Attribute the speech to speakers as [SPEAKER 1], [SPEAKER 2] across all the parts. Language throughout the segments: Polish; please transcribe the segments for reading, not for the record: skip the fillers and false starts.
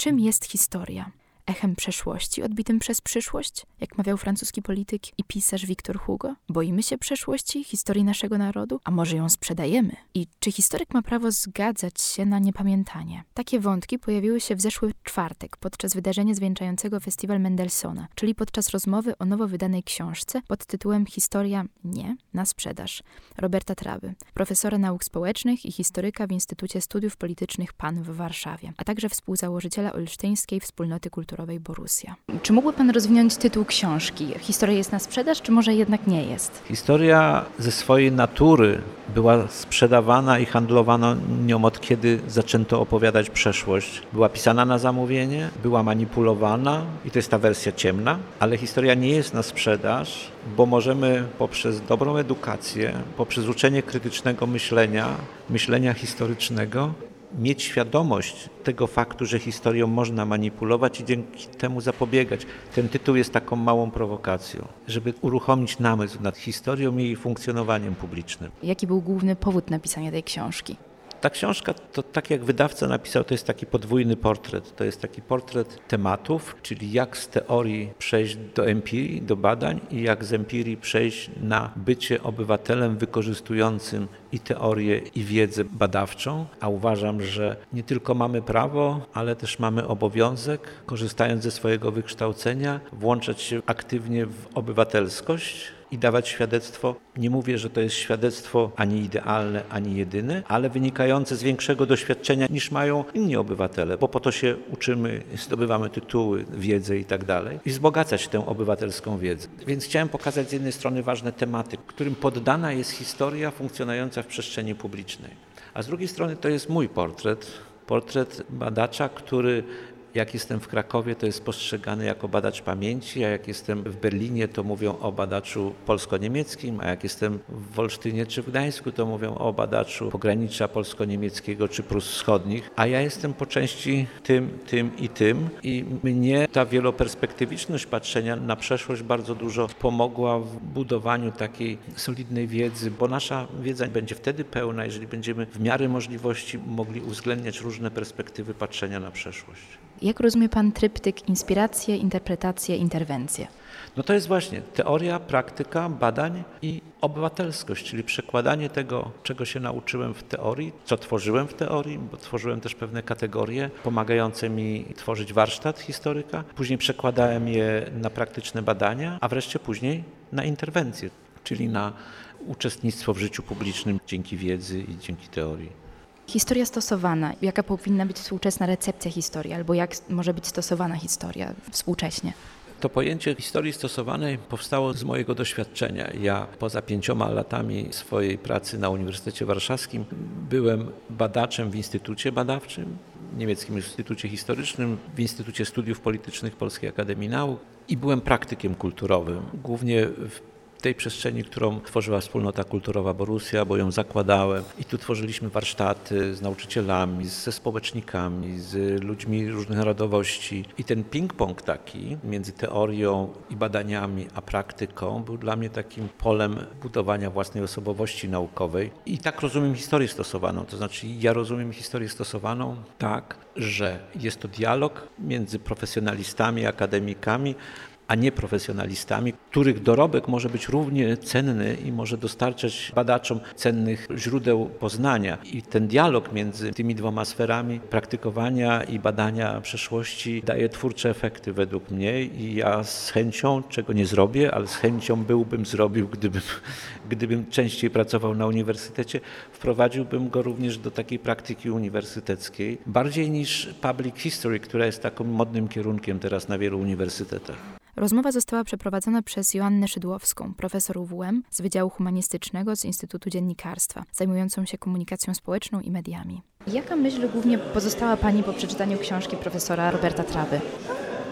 [SPEAKER 1] Czym jest historia? Echem przeszłości odbitym przez przyszłość, jak mawiał francuski polityk i pisarz Victor Hugo? Boimy się przeszłości, historii naszego narodu? A może ją sprzedajemy? I czy historyk ma prawo zgadzać się na niepamiętanie? Takie wątki pojawiły się w zeszły czwartek podczas wydarzenia zwieńczającego festiwal Mendelssohna, czyli podczas rozmowy o nowo wydanej książce pod tytułem Historia nie na sprzedaż Roberta Traby, profesora nauk społecznych i historyka w Instytucie Studiów Politycznych PAN w Warszawie, a także współzałożyciela olsztyńskiej wspólnoty kulturowej Borussia. Czy mógłby pan rozwinąć tytuł książki? Historia jest na sprzedaż, czy może jednak nie jest?
[SPEAKER 2] Historia ze swojej natury była sprzedawana i handlowano nią od kiedy zaczęto opowiadać przeszłość. Była pisana na zamówienie, była manipulowana i to jest ta wersja ciemna, ale historia nie jest na sprzedaż, bo możemy poprzez dobrą edukację, poprzez uczenie krytycznego myślenia historycznego, mieć świadomość tego faktu, że historią można manipulować i dzięki temu zapobiegać. Ten tytuł jest taką małą prowokacją, żeby uruchomić namysł nad historią i jej funkcjonowaniem publicznym.
[SPEAKER 1] Jaki był główny powód napisania tej książki?
[SPEAKER 2] Ta książka, to tak jak wydawca napisał, to jest taki podwójny portret. To jest taki portret tematów, czyli jak z teorii przejść do empirii, do badań i jak z empirii przejść na bycie obywatelem wykorzystującym i teorię, i wiedzę badawczą. A uważam, że nie tylko mamy prawo, ale też mamy obowiązek, korzystając ze swojego wykształcenia, włączać się aktywnie w obywatelskość i dawać świadectwo. Nie mówię, że to jest świadectwo ani idealne, ani jedyne, ale wynikające z większego doświadczenia niż mają inni obywatele, bo po to się uczymy, zdobywamy tytuły, wiedzę i tak dalej i wzbogacać tę obywatelską wiedzę. Więc chciałem pokazać z jednej strony ważne tematy, którym poddana jest historia funkcjonująca w przestrzeni publicznej. A z drugiej strony to jest mój portret badacza, który jak jestem w Krakowie, to jest postrzegany jako badacz pamięci, a jak jestem w Berlinie, to mówią o badaczu polsko-niemieckim, a jak jestem w Olsztynie czy w Gdańsku, to mówią o badaczu pogranicza polsko-niemieckiego czy Prus Wschodnich, a ja jestem po części tym i mnie ta wieloperspektywiczność patrzenia na przeszłość bardzo dużo pomogła w budowaniu takiej solidnej wiedzy, bo nasza wiedza będzie wtedy pełna, jeżeli będziemy w miarę możliwości mogli uwzględniać różne perspektywy patrzenia na przeszłość.
[SPEAKER 1] Jak rozumie pan tryptyk inspiracje, interpretacje, interwencje?
[SPEAKER 2] No to jest właśnie teoria, praktyka, badań i obywatelskość, czyli przekładanie tego, czego się nauczyłem w teorii, co tworzyłem w teorii, bo tworzyłem też pewne kategorie pomagające mi tworzyć warsztat historyka. Później przekładałem je na praktyczne badania, a wreszcie później na interwencje, czyli na uczestnictwo w życiu publicznym dzięki wiedzy i dzięki teorii.
[SPEAKER 1] Historia stosowana. Jaka powinna być współczesna recepcja historii, albo jak może być stosowana historia współcześnie?
[SPEAKER 2] To pojęcie historii stosowanej powstało z mojego doświadczenia. Ja poza 5 latami swojej pracy na Uniwersytecie Warszawskim byłem badaczem w Instytucie Badawczym, Niemieckim Instytucie Historycznym, w Instytucie Studiów Politycznych Polskiej Akademii Nauk i byłem praktykiem kulturowym, głównie w tej przestrzeni, którą tworzyła wspólnota kulturowa Borussia, bo ją zakładałem i tu tworzyliśmy warsztaty z nauczycielami, ze społecznikami, z ludźmi różnych narodowości i ten ping-pong taki między teorią i badaniami a praktyką był dla mnie takim polem budowania własnej osobowości naukowej i tak rozumiem historię stosowaną, to znaczy ja rozumiem historię stosowaną tak, że jest to dialog między profesjonalistami, akademikami, a nie profesjonalistami, których dorobek może być równie cenny i może dostarczać badaczom cennych źródeł poznania. I ten dialog między tymi dwoma sferami praktykowania i badania przeszłości daje twórcze efekty według mnie i ja z chęcią, czego nie zrobię, ale z chęcią zrobił, gdybym częściej pracował na uniwersytecie, wprowadziłbym go również do takiej praktyki uniwersyteckiej, bardziej niż public history, która jest takim modnym kierunkiem teraz na wielu uniwersytetach.
[SPEAKER 1] Rozmowa została przeprowadzona przez Joannę Szydłowską, profesor UWM z Wydziału Humanistycznego z Instytutu Dziennikarstwa, zajmującą się komunikacją społeczną i mediami. Jaka myśl głównie pozostała pani po przeczytaniu książki profesora Roberta Traby?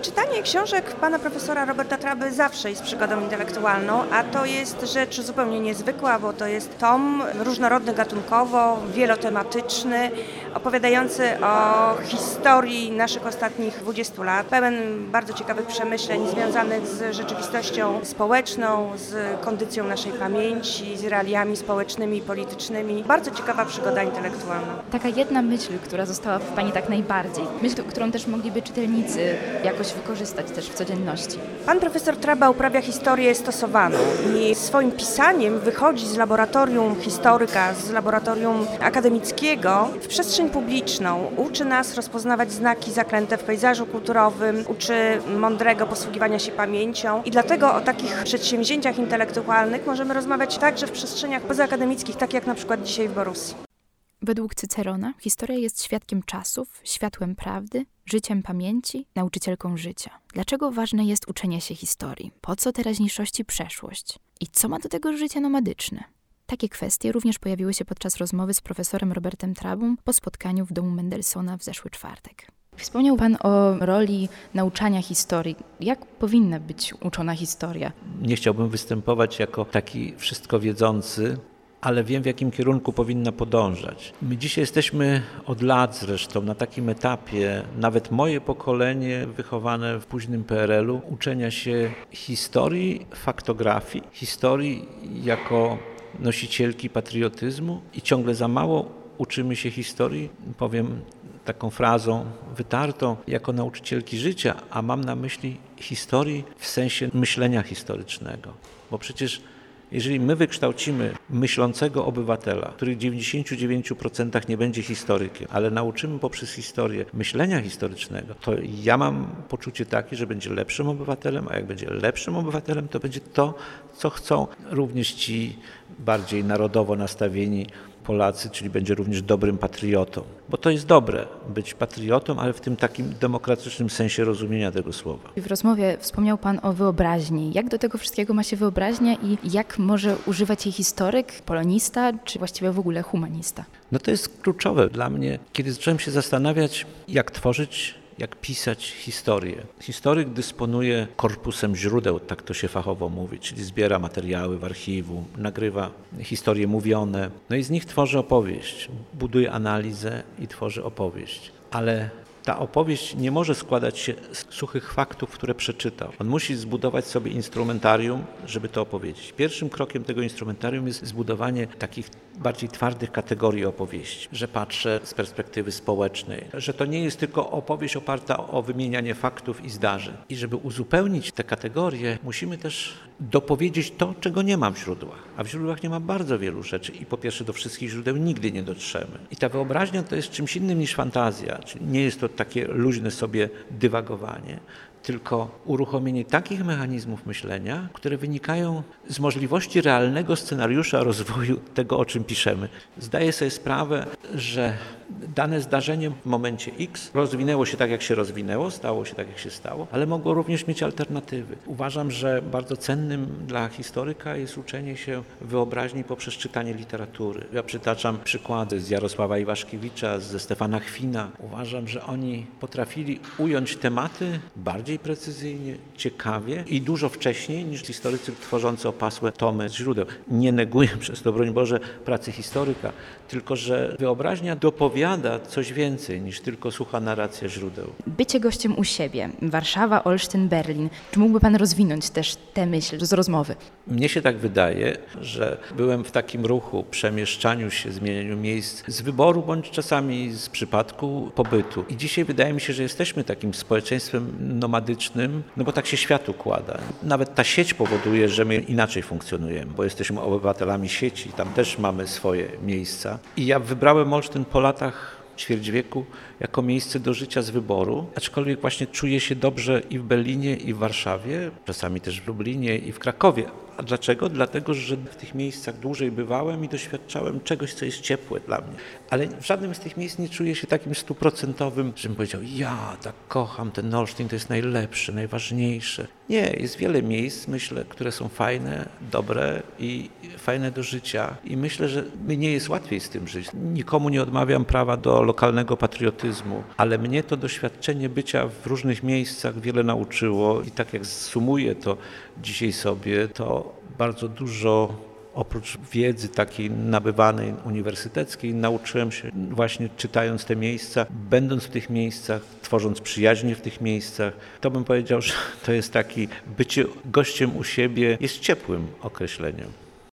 [SPEAKER 3] Czytanie książek pana profesora Roberta Traby zawsze jest przygodą intelektualną, a to jest rzecz zupełnie niezwykła, bo to jest tom różnorodny gatunkowo, wielotematyczny, opowiadający o historii naszych ostatnich 20 lat, pełen bardzo ciekawych przemyśleń związanych z rzeczywistością społeczną, z kondycją naszej pamięci, z realiami społecznymi i politycznymi. Bardzo ciekawa przygoda intelektualna.
[SPEAKER 1] Taka jedna myśl, która została w pani tak najbardziej, myśl, którą też mogliby czytelnicy jakoś wykorzystać też w codzienności.
[SPEAKER 3] Pan profesor Traba uprawia historię stosowaną i swoim pisaniem wychodzi z laboratorium historyka, z laboratorium akademickiego w przestrzeń publiczną. Uczy nas rozpoznawać znaki zaklęte w pejzażu kulturowym, uczy mądrego posługiwania się pamięcią i dlatego o takich przedsięwzięciach intelektualnych możemy rozmawiać także w przestrzeniach pozaakademickich, tak jak na przykład dzisiaj w Borussii.
[SPEAKER 1] Według Cycerona historia jest świadkiem czasów, światłem prawdy, życiem pamięci, nauczycielką życia. Dlaczego ważne jest uczenie się historii? Po co teraźniejszości przeszłość? I co ma do tego życie nomadyczne? Takie kwestie również pojawiły się podczas rozmowy z profesorem Robertem Trabą po spotkaniu w domu Mendelssohna w zeszły czwartek. Wspomniał pan o roli nauczania historii. Jak powinna być uczona historia?
[SPEAKER 2] Nie chciałbym występować jako taki wszystko wiedzący, ale wiem, w jakim kierunku powinna podążać. My dzisiaj jesteśmy od lat zresztą na takim etapie, nawet moje pokolenie wychowane w późnym PRL-u, uczenia się historii, faktografii, historii jako nosicielki patriotyzmu i ciągle za mało uczymy się historii, powiem taką frazą wytartą, jako nauczycielki życia, a mam na myśli historii w sensie myślenia historycznego, bo przecież jeżeli my wykształcimy myślącego obywatela, który w 99% nie będzie historykiem, ale nauczymy poprzez historię myślenia historycznego, to ja mam poczucie takie, że będzie lepszym obywatelem, a jak będzie lepszym obywatelem, to będzie to, co chcą również ci bardziej narodowo nastawieni Polacy, czyli będzie również dobrym patriotą. Bo to jest dobre, być patriotą, ale w tym takim demokratycznym sensie rozumienia tego słowa.
[SPEAKER 1] W rozmowie wspomniał pan o wyobraźni. Jak do tego wszystkiego ma się wyobraźnia i jak może używać jej historyk, polonista, czy właściwie w ogóle humanista?
[SPEAKER 2] No to jest kluczowe dla mnie, kiedy zacząłem się zastanawiać, jak tworzyć, jak pisać historię. Historyk dysponuje korpusem źródeł, tak to się fachowo mówi, czyli zbiera materiały w archiwum, nagrywa historie mówione, no i z nich tworzy opowieść, buduje analizę i tworzy opowieść. Ale ta opowieść nie może składać się z suchych faktów, które przeczytał. On musi zbudować sobie instrumentarium, żeby to opowiedzieć. Pierwszym krokiem tego instrumentarium jest zbudowanie takich bardziej twardych kategorii opowieści, że patrzę z perspektywy społecznej, że to nie jest tylko opowieść oparta o wymienianie faktów i zdarzeń. I żeby uzupełnić te kategorie, musimy też dopowiedzieć to, czego nie ma w źródłach. A w źródłach nie ma bardzo wielu rzeczy i po pierwsze do wszystkich źródeł nigdy nie dotrzemy. I ta wyobraźnia to jest czymś innym niż fantazja, czyli nie jest to takie luźne sobie dywagowanie, tylko uruchomienie takich mechanizmów myślenia, które wynikają z możliwości realnego scenariusza rozwoju tego, o czym piszemy. Zdaję sobie sprawę, że dane zdarzenie w momencie X rozwinęło się tak, jak się rozwinęło, stało się tak, jak się stało, ale mogło również mieć alternatywy. Uważam, że bardzo cennym dla historyka jest uczenie się wyobraźni poprzez czytanie literatury. Ja przytaczam przykłady z Jarosława Iwaszkiewicza, ze Stefana Chwina. Uważam, że oni potrafili ująć tematy bardziej precyzyjnie, ciekawie i dużo wcześniej niż historycy tworzący opasłe tomy z źródeł. Nie neguję przez to, broń Boże, pracy historyka, tylko że wyobraźnia dopowiada coś więcej niż tylko sucha narracja źródeł.
[SPEAKER 1] Bycie gościem u siebie, Warszawa, Olsztyn, Berlin. Czy mógłby pan rozwinąć też tę myśl z rozmowy?
[SPEAKER 2] Mnie się tak wydaje, że byłem w takim ruchu, przemieszczaniu się, zmienianiu miejsc z wyboru, bądź czasami z przypadku pobytu. I dzisiaj wydaje mi się, że jesteśmy takim społeczeństwem nomadycznym, no bo tak się świat układa. Nawet ta sieć powoduje, że my inaczej funkcjonujemy, bo jesteśmy obywatelami sieci, tam też mamy swoje miejsca. I ja wybrałem Olsztyn po latach, ćwierć wieku, jako miejsce do życia z wyboru, aczkolwiek właśnie czuję się dobrze i w Berlinie, i w Warszawie, czasami też w Lublinie i w Krakowie. A dlaczego? Dlatego, że w tych miejscach dłużej bywałem i doświadczałem czegoś, co jest ciepłe dla mnie. Ale w żadnym z tych miejsc nie czuję się takim 100%, żebym powiedział, ja tak kocham ten Olsztyn, to jest najlepsze, najważniejsze. Nie, jest wiele miejsc, myślę, które są fajne, dobre i fajne do życia. I myślę, że mi nie jest łatwiej z tym żyć. Nikomu nie odmawiam prawa do lokalnego patriotyzmu, ale mnie to doświadczenie bycia w różnych miejscach wiele nauczyło i tak jak sumuję to dzisiaj sobie, to bardzo dużo oprócz wiedzy takiej nabywanej uniwersyteckiej nauczyłem się właśnie czytając te miejsca, będąc w tych miejscach, tworząc przyjaźnie w tych miejscach. To bym powiedział, że to jest taki bycie gościem u siebie jest ciepłym określeniem.